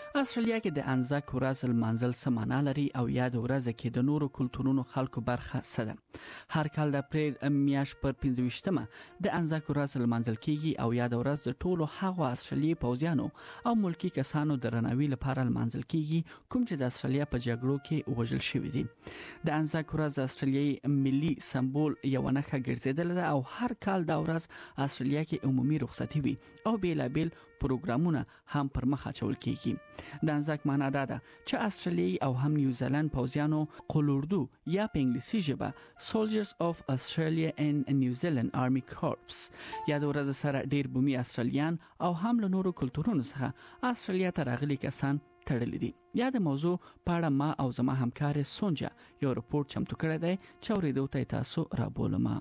استرالیا کې د انزاک ورځ لمانځل څه معنا لري او یاد ورځ کې د نورو کلتورونو خلکو برخه څه ده؟ هر کال د اپریل میاشت پر 15مه د انزاک ورځ لمانځل کیږي او یاد ورځ د ټولو هغو استرالیایي پوځیانو او ملکی کسانو د درناوي لپاره لمانځل کیږي کوم چې د استرالیا په جګړو کې وژل شوي دي. د انزاک ورځ استرالیایي ملي سمبول یو نښه ګرځیدل ده او هر کال دا ورځ استرالیا کې عمومي رخصتي وي او بیلابیل پروګرامونه هم پر مخ اچول کیږي. د انزاک معنا دا ده چې استرالیایي او هم نیوزیلند پوځیانو قلوردو یا په انګلیسي ژبه Soldiers of Australia and New Zealand Army Corps یا د ورځ سره ډیر بومي استرالیان او هم له نورو کلتورونو څخه استرالیا ته راغلي کسان تړلې دي. یا د موضوع په اړه ما او زما همکار سونجا یو رپورت چمتو کړی دی چې اوریدو ته تاسو رابولم.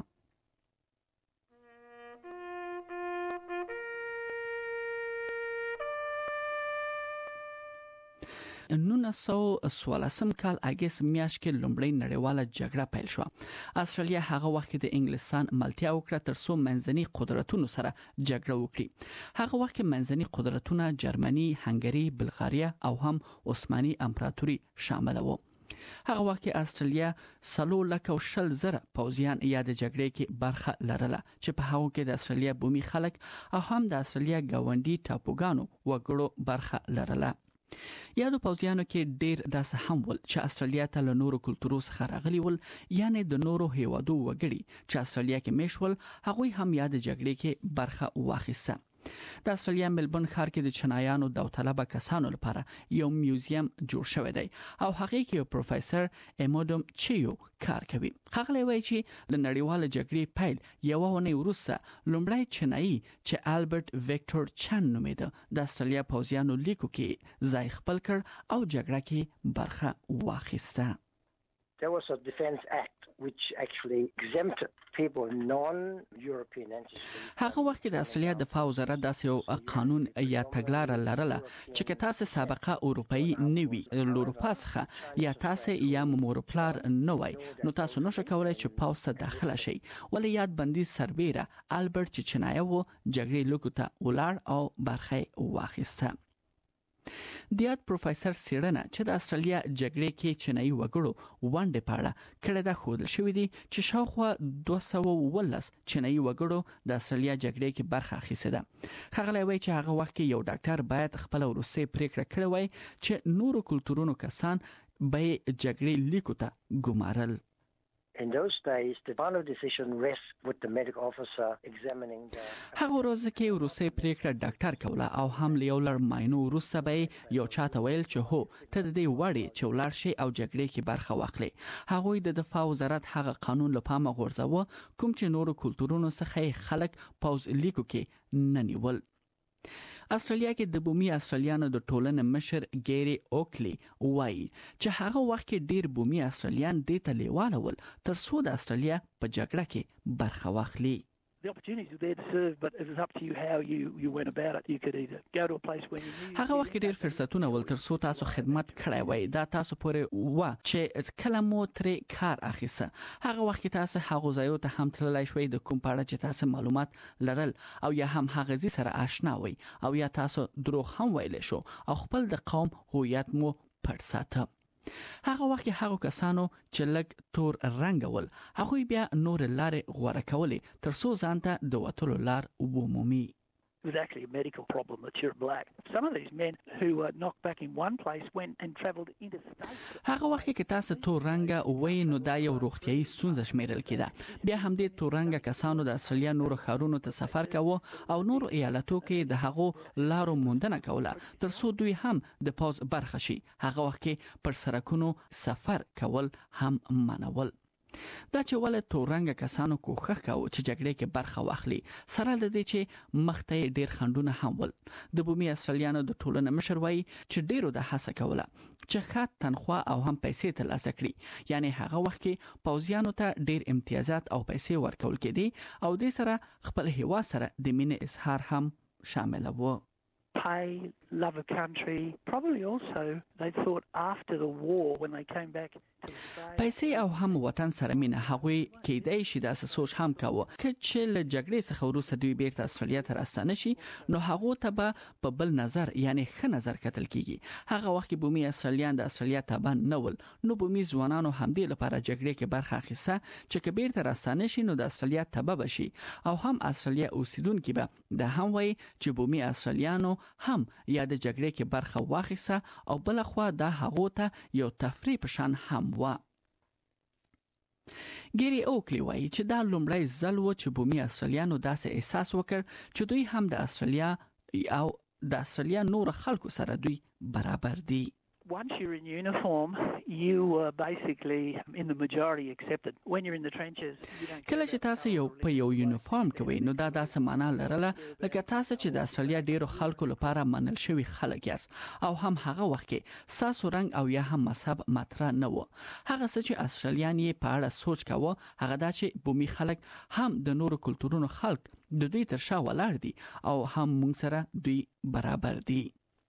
1914 کال اگست میاشت کې لومړی نړیواله جګړه پیل شو. استرالیا هغه وخت د انګلستان ملتیا وکړه ترڅو منځني قدرتونو سره جګړه وکړي. هغه وخت کې منځني قدرتونه جرمني، هنګري، بلغاریا او هم عثماني امپراتوري شامل وو. هغه وخت کې استرالیا 320,000 پوځیان یا د جګړې کې برخه لرله چې په هغه کې د استرالیا بومي خلک او هم د استرالیا ګاونډي ټاپوګانو وګړو برخه لرله. یا د پوځیانو کې ډیر داسې هم ول چې استرالیا ته له نورو کلتورو څخه راغلي ول، یعنی د نورو هیوادو وګړي چې استرالیا کې میشول هغوی هم یا د جګړې کې برخه واخیسته. د استرالیا ملبورن ښار کې د چنایانو داوطلبه کسانو لپاره یو میوزیم جوړ شوی دی او هغه کې یو پروفیسور ایمودم چیو کار کوي. هغه وایي چې د نړیواله جګړې پیل یو ونی وروسته لومړی چنایي چې البرت ویکټور چن نومیده د استرالیا پوځیانو لیکو کې ځای خپل کړ او جګړه کې برخه واخیسته. There was a Defence Act which actually exempted people non-European ancestry. هغه وخت د استرالیا دفاع وزارت داسې یو قانون یا تګلاره لرله چې که تاسو سابقه اروپאי نیوي له اروپا څخه یا تاسو یا مورپلار نه وای نو تاسو نشئ کولای چې پاوسه داخله شئ. ولې یاد بندي سربیره البرت چنایو جګړې لوکو ته ولاړ او برخه واخیسته. د یاد پروفیسور سیړنه چې د استرالیا جګړې کې چینایي وګړو ونډه پاړه کړه د خوندل شوې دي چې شاوخوا 210 چینایي وګړو د استرالیا جګړې کې برخه اخیسته ده. خغلی وایي چې هغه وخت کې یو ډاکټر باید خپل وروسته پریکړه کړې وای چې نورو کلتورونو کسان به جګړې لیکو ته ګمارل. In those days, the final decision rests with the medical officer examining the... هغه ورځ کې وروسته پریکړه ډاکټر کوله او هم له یو لړ ماینو وروسته به یو چاته ویل چې هو ته د دې وړي چې ولر شي او جګړې کې برخه واخلي. هغه د دفاع وزارت هغه قانون له پامه غورځاوه کوم چې نورو کلتورونو څخه خلک پاوز لیکو کې نه نیول. استرالیا کې د بومي استرالیانو د ټولنې مشر ګيري اوکلی وایي چې هغه وخت کې ډیر بومي استرالیان د تلیواله ول تر څو د استرالیا په جګړه کې برخه واخلي. The opportunities were there to serve, but it was up to you how you went about it. You could either go to a place where you knew... هغه وخت ډیر فرصتونه ول تر څو تاسو خدمت کړی وای دا تاسو پورې و چې کله مو ترې کار اخیسته. هغه وخت کې تاسو هغه ځایو ته هم تللی شوي د کوم پاړه چې تاسو معلومات لرل او یا هم هغه ځای سره آشنا وي او یا تاسو دروغ هم ویل شو او خپل د قوم هویت مو پټ ساته. هغه وخت کې هغه کسانو چې لګ تور رنگول هغه بیا نور لارې غوړه کولې تر څو ځانته د وټلو لار وبومي. It was actually a medical problem that you're black. Some of these men who were knocked back in one place went and travelled interstate. هغه وخت کې تاسو تور رنګ وای نو دا یو روغتيایي ستونزه شمیرل کېده. بیا هم د تور رنګ کسانو د استرالیا نورو ښارونو ته سفر کاوه او نورو ایالتو کې د هغو لارو موندنه کوله تر څو دوی هم د پاوز برخه شي. هغه وخت کې پر سرکونو سفر کول هم منول. دا چې ول تورنګ کسانو کوښښ کاوه چې جګړې کې برخه واخلي سره د دې چې مخته ډیر خندونه هم ول. د بومي استرالیانو د ټولنې مشر وایي چې ډیرو د هڅه کوله چې ښه تنخواه او هم پیسې ترلاسه کړي. یعنی هغه وخت کې پوځیانو ته ډیر امتیازات او پیسې ورکول کېدي او د سره خپل هوا سره د مینې اظهار هم شامل و. Pay, love of country. Probably also they thought after the war when they came back پیسې او هم وطن سره مینه هغوی کېدای شي داسې سوچ هم کاوه چې له جګړې څخه وروسته دوی بیرته استرالیا ته راستانه شي نو هغه ته به په بل نظر یعنی ښه نظر کتل کیږي. هغه وخت کې بومي استرالیان د استرالیا تابع نه ول نو بومي ځوانانو هم دې لپاره جګړې کې برخه اخیسته چې کبیر ته راستانه شي نو د استرالیا تابع بشي او هم استرالیا اوسیدونکو به د هم وای چې بومي استرالیانو هم یا د جګړې کې برخه واخیسته او بل خو د هغه ته یو تفریح پشان هم و. ګيري اوکلی وایي چې دا لومړی ځل و چې بومي استرالیانو داسې احساس وکړ چې دوی هم د استرالیا او د استرالیا نور خلکو سره دوی برابر دي. Once you're in uniform, you are basically in the majority accepted. When you're in the trenches, you don't. کله چې تاسو یو په یو یونیفورم کوي نو دا داسې معنا لرله لکه تاسو چې د استرالیا ډیرو خلکو لپاره منل شوی خلک یاست او هم هغه وخت کې ساسو رنگ او یا هم مذهب مطرح نه و. هغه څه چې استرالیان یې په اړه سوچ کاوه هغه دا چې بومي خلک هم د نورو کلتورونو خلک د دوی تر شا ولاړ دي او هم موږ سره دوی برابر دي.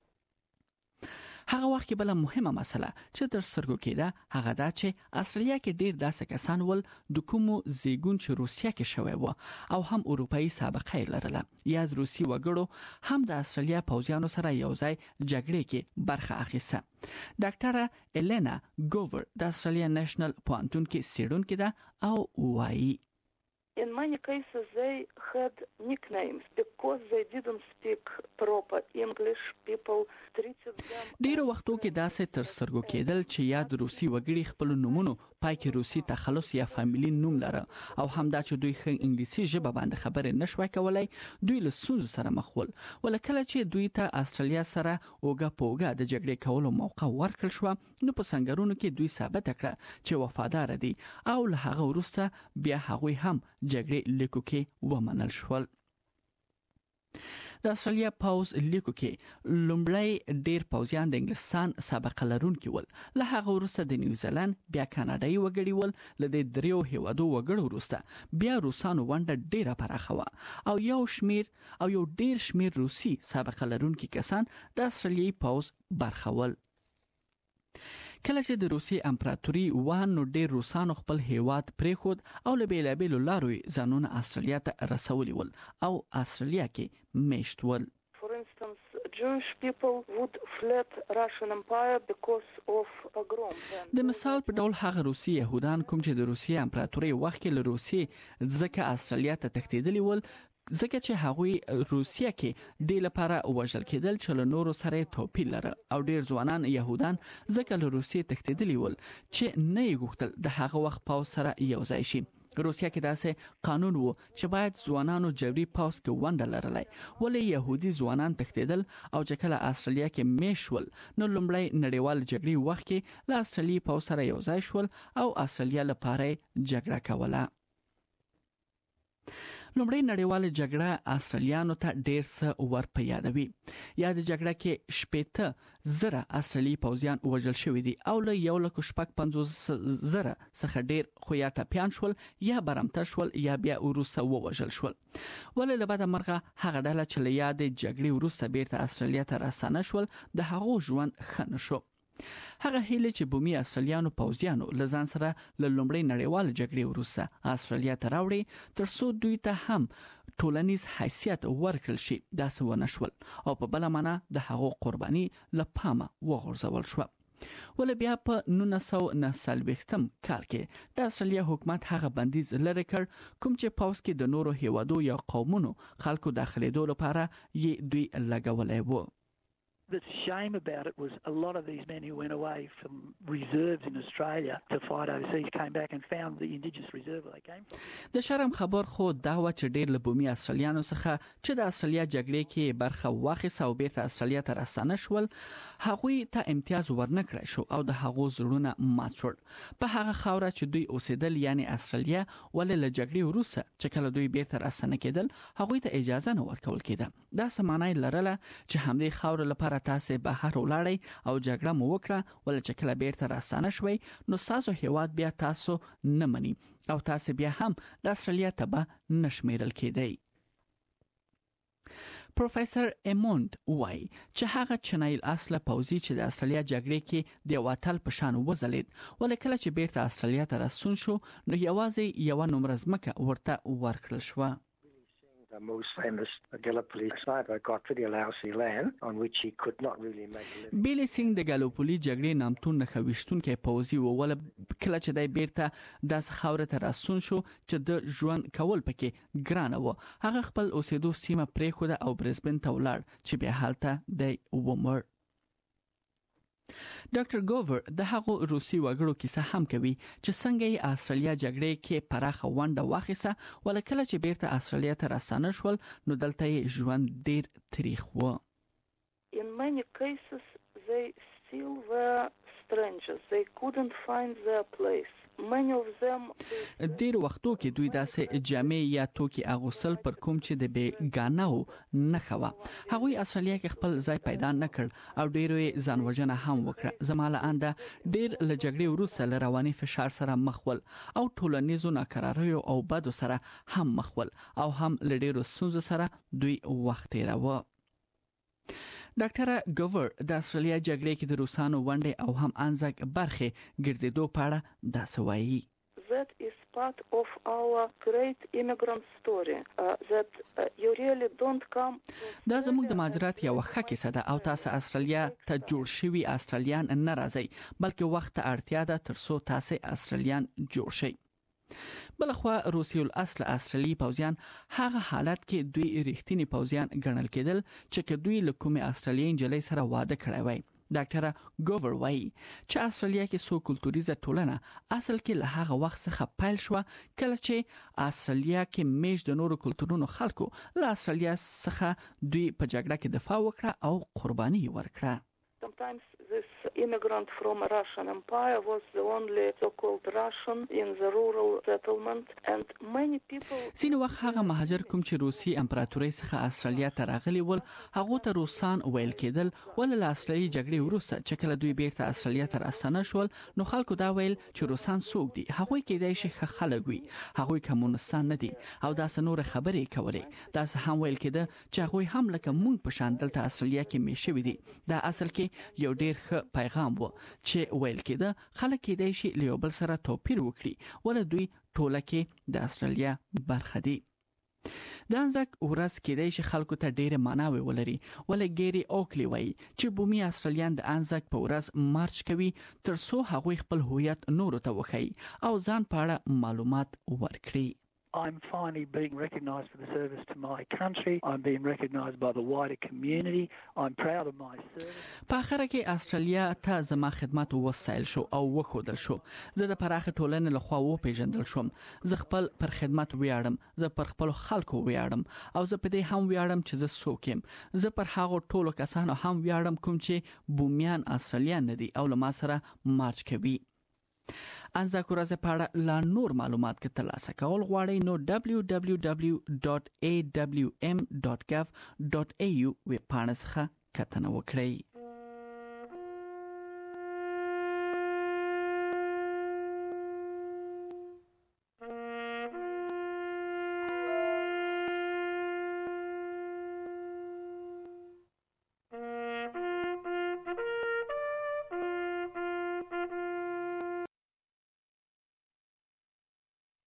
هغه وخت کې بل مهمه مسله چې تر سترګو کېده هغه دا چې استرالیا کې ډیر داسې کسان ول د کومو زیګون چې روسیا کې شوی و او هم اروپאי سابقه لرله یا د روسي وګړو هم د استرالیا پوځیانو سره یوځای جګړې کې برخه اخیسته. ډاکټره الینا ګوور د استرالیا نېشنل پوهنتون کې څېړونکې ده او وایي In many cases, they had nicknames because they didn't speak proper English. People treated them. ډیرو وختو کې داسې تر سترګو کېدل چې یا د روسي وګړي خپل نومونو پای کې روسي تخلص یا فامیلی نوم لره او همدا چې دوی ښه انګلیسي ژبه باندې خبرې نشوي کولای دوی له ستونزو سره مخ ول. ولکه چې دوی ته استرالیا سره اوګه پوګه د جګړې کولو موقع ورکړل شو نو په څنګهرونو کې دوی ثابت کړه چې وفادار دي او له هغه وروسته بیا هغوی هم جګړې لیکو کې ومنل شول. د استرالیا پاوز لیکو کې لومړی ډیر پوځیان د انګلستان سابقه لرونکي ول له هغه وروسته د نیوزیلند بیا کاناډایي وګړي ول له دې دریو هیوادو وګړو وروسته بیا روسانو ونده ډیره پراخه و او یو ډیر شمیر روسي سابقه لرونکي کسان د استرالیایي پاوز برخه ول. کله چې د روسي امپراتوري وانو ډیر روسانو خپل هیواد پریخود او له بیلابیلو لارو ځانونه استرالیا ته رسولي ول او استرالیا کې میشت ول. For instance, Jewish people would fled Russian Empire because of pogroms. د مثال په ډول هغه روسي يهودان کوم چې د روسي امپراتوري وخت کې له روسي ځکه استرالیا ته تښتیدلي ول ځکه چې هغوی روسیا کې د لپاره وژل کېدل چې له نورو سره توپیر لري او ډیر ځوانان يهودان ځکه له روسیې تښتیدلي ول چې نه یې غوښتل د هغه وخت پاوز سره یوځای شي. روسیا کې داسې قانون وو چې باید ځوانانو جبري پاوز کې ونډه لرلای ولې يهودي ځوانان تښتیدل او چې کله استرالیا کې میشول نو لومړی نړیوال جګړې وخت کې له استرالیا پاوز سره یوځای شول او استرالیا لپاره جګړه کوله. لومړی نړیواله جګړه استرالیانو ته ډیر څه ور په یادوي. یا د جګړه کې 80,000 استرالی پوځیان وژل شوی دي او له 150,000 څخه ډیر خو یا ټپيان شول یا برمته شول یا بیا وروسته وژل شول. ولې له بده مرغه هغه ډله چې له یاد جګړې وروسته بیرته استرالیا ته راستانه شول د هغو ژوند ښه نشو. هغه هیله چې بومي استرالیانو پوځیانو لزان سره له لومړی نړیوال جګړې وروسته استرالیا ته راوړي ترڅو دوی ته هم ټولنیز حیثیت ورکړل شي داسې ونشول او په بل معنا د هغو قرباني لپاره وغورځول شو. ول بیا په 1949 کال کې د استرالیا حکومت هغه بندیز لري کړ کوم چې پاوس کې د نورو هیوادو یا قومونو خلکو داخليدو لپاره یې دوی لګولای وو. The shame about it was a lot of these men who went away from reserves in Australia to fight overseas came back and found the indigenous reserve where they came from. د شرم خبر خو دا و چې ډېر له بومي استرالیانو څخه چې د استرالیا جګړې کې برخه واخیسته او بیرته استرالیا ته راستانه شول هغوی ته امتیاز ورنکړای شو او د هغو زړونه مات شول. په هغه خاوره چې دوی اوسېدل یعنی استرالیا ولې له جګړې وروسته چې کله دوی بیرته راستانه کېدل هغوی ته اجازه نه ورکول کېده. دا سمانای لرله چې همدې خاور لپاره تاسو بهر ولاړی او جګړه مو وکړه ولې چې کله بیرته راستانه شوي نو تاسو هیواد بیا تاسو نه مني او تاسو بیا هم د استرالیا تبع نشمیرل کېدی. پروفیسور ایموند وای چې هغه چینایي اصله پوځي چې د استرالیا جګړې کې د واتل په شان وځلید ولکه چې بیرته استرالیا ته راستون شو نو یوازې یو نمبر ځمکه ورته ورکړل شو. The most famous Gallipoli sniper got pretty lousy land on which he could not really make a living. بیلی سینګ د ګالوپولي جګړې نامتون نخويشتونکو پوځي وول کله چې د بیرته د خاور ته راستون شو چې د ژوند کول پکې ګرانه و هغه خپل اوسېدو سیمه پرې خو او برزبن ته ولاړ چې به حالته د ومر. ډاکټر ګوور د هغو روسي وګړو کیسه هم کوي چې څنګه یې استرالیا جګړې کې پراخه ونډه واخیسته ولکه چې بیرته استرالیا ته راستانه شول نو دلته یې ژوند ډیر تریخ و. In many cases they still were strangers. They couldn't find their place. Many of them ډیر وختو کې دوی داسې جامې یا توکي اغوستل پر کوم چې د بیګانو نه خوا هغوی استرالیا کې خپل ځای پیدا نکړ او ډیرو ځان وژنه هم وکړه. زماله انده ډیر له جګړې وروسته له رواني فشار سره مخول او ټولنیزو ناکراریو او بدو سره هم مخول او هم له ډیرو ستونزو سره دوی وخت تیراوه. ډاکټر ګوور د استرالیا جګړې کې د روسانو ونډه او هم انځک برخه ګرځېدو په اړه داسې وایي. That is part of our great immigrant story that you really don't come. دا زموږ د مهاجرت یو ښه کیسه ده او تاسو استرالیا ته جوړ شوی استرالیان نه راځي بلکې وخت اړتیا ده ترڅو تاسو استرالیان جوړ شئ. بلخوا روسي الاصل استرالی پوځیان هغه حالت کې دوی ریښتینی پوځیان ګڼل کېدل چې دوی له کومه استرالیان جلې سره واده کړی وای. ډاکټر ګوور وایي چې استرالیا کې سو کلتوریزه ټولنه اصل کې له هغه وخت څخه پیل شو کله چې استرالیا کې میش د نورو کلتورونو خلکو له استرالیا څخه دوی په جګړه کې دفاع وکړه او قرباني ورکړه. Sometimes this immigrant from Russian Empire was the only so-called Russian in the rural settlement and many people ځینې وخت هغه مهاجر کوم چې روسي امپراتورۍ څخه استرالیا ته راغلي ول هغه ته روسان ویل کېدل ول له استرالیا جګړې وروسته چې کله دوی بیرته استرالیا ته راستانه شول نو خلکو دا ویل چې روسان څوک دي هغه کېدای شي خلک وي هغه کمونستان نه دي او دا سنور خبرې کولې دا هم ویل کېده چې هغه هم لکه مونږ په شان دلته استرالیا کې میشوي دي. دا اصل کې یو ډیر ښه پیغام و چې ویل کېده خلک کېدای شي له بل سره توپیر وکړي ول دوی ټوله کې د استرالیا برخه دي. د انځک ورځ کېدای شي خلکو ته ډېر معنی ولري ول ګيري اوکلی وایي چې بومي استرالیان د انځک په ورځ مارچ کوي ترڅو هغوی خپل هویت نورو ته وښيي او ځان په اړه معلومات ورکړي. I'm finally being recognised for the service to my country. I'm being recognised by the wider community. I'm proud of my service. په اخر کې استرالیا ته زما خدمات وسایل شو او وښودل شو. زه د پراخه ټولنې له خوا وپیژندل شوم. زه خپل پر خدمت ویاړم. زه پر خپل خلکو ویاړم او زه په دې هم ویاړم چې زه څوک یم. زه پر هغه ټولو کسانو هم ویاړم کوم چې بومیان استرالیان نه دي او له ما سره مارچ کوي. انځک ورځ په اړه لا نور معلومات کې ترلاسه کول غواړئ نو www.awm.gov.au ویب پاڼه څخه کتنه وکړئ.